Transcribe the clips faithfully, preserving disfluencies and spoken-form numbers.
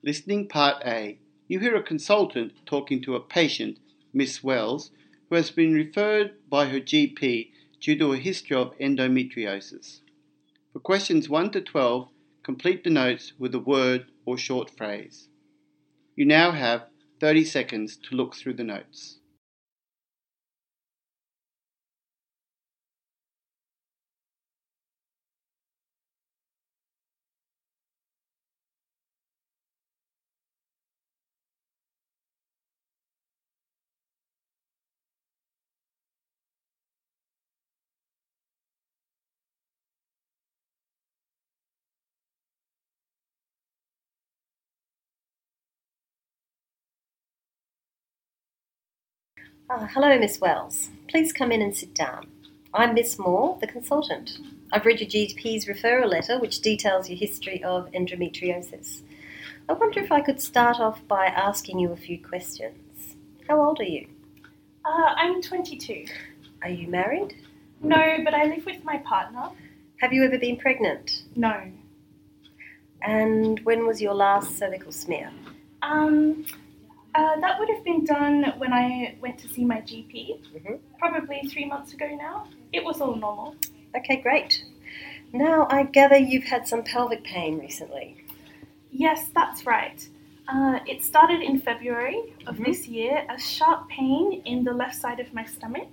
Listening Part A. You hear a consultant talking to a patient, Miss Wells, who has been referred by her G P due to a history of endometriosis. For questions one to twelve, complete the notes with a word or short phrase. You now have thirty seconds to look through the notes. Uh, hello, Miss Wells. Please come in and sit down. I'm Miss Moore, the consultant. I've read your G P's referral letter, which details your history of endometriosis. I wonder if I could start off by asking you a few questions. How old are you? Uh, I'm twenty-two. Are you married? No, but I live with my partner. Have you ever been pregnant? No. And when was your last cervical smear? Um, uh, that would have been done when I went to see my G P, Mm-hmm. probably three months ago now. It was all normal. Okay, great. Now, I gather you've had some pelvic pain recently. Yes, that's right. Uh, it started in February of Mhm. this year, a sharp pain in the left side of my stomach.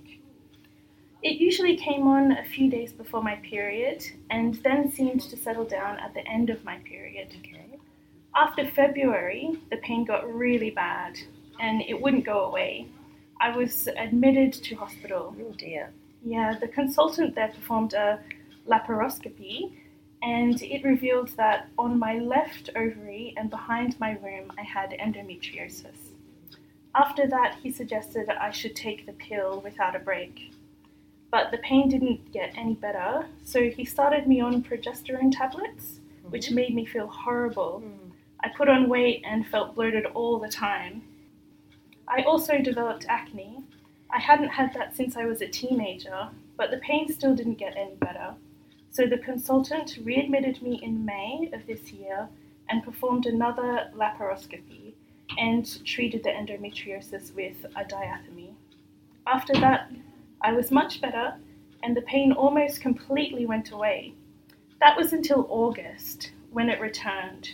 It usually came on a few days before my period and then seemed to settle down at the end of my period. Okay. After February, the pain got really bad and it wouldn't go away. I was admitted to hospital. Oh dear. Yeah, the consultant there performed a laparoscopy and it revealed that on my left ovary and behind my womb I had endometriosis. After that, he suggested I should take the pill without a break. But the pain didn't get any better, so he started me on progesterone tablets, which Mhm. made me feel horrible. Mm. I put on weight and felt bloated all the time. I also developed acne. I hadn't had that since I was a teenager, but the pain still didn't get any better. So the consultant readmitted me in May of this year and performed another laparoscopy and treated the endometriosis with a diathermy. After that, I was much better and the pain almost completely went away. That was until August, when it returned.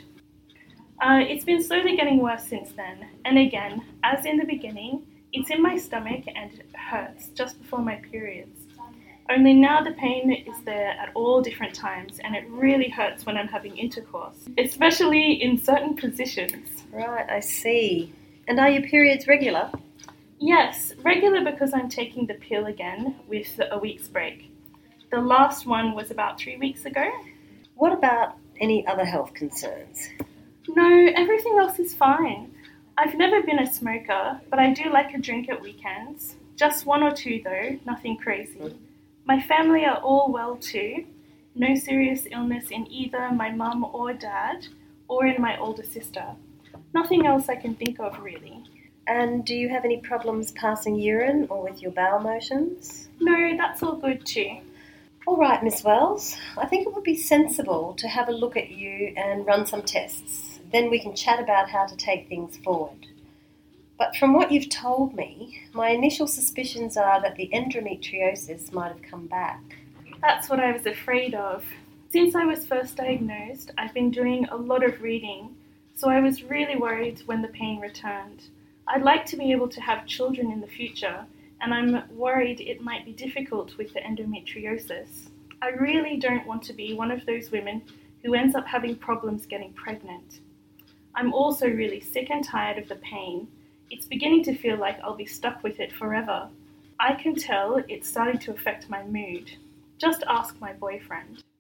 Uh, it's been slowly getting worse since then, and again, as in the beginning, it's in my stomach and it hurts just before my periods. Only now the pain is there at all different times, and it really hurts when I'm having intercourse, especially in certain positions. Right, I see. And are your periods regular? Yes, regular because I'm taking the pill again with a week's break. The last one was about three weeks ago. What about any other health concerns? No, everything else is fine. I've never been a smoker, but I do like a drink at weekends. Just one or two though, nothing crazy. My family are all well too. No serious illness in either my mum or dad, or in my older sister. Nothing else I can think of really. And do you have any problems passing urine or with your bowel motions? No, that's all good too. All right, Miss Wells, I think it would be sensible to have a look at you and run some tests. Then we can chat about how to take things forward. But from what you've told me, my initial suspicions are that the endometriosis might have come back. That's what I was afraid of. Since I was first diagnosed, I've been doing a lot of reading, so I was really worried when the pain returned. I'd like to be able to have children in the future, and I'm worried it might be difficult with the endometriosis. I really don't want to be one of those women who ends up having problems getting pregnant. I'm also really sick and tired of the pain. It's beginning to feel like I'll be stuck with it forever. I can tell it's starting to affect my mood. Just ask my boyfriend.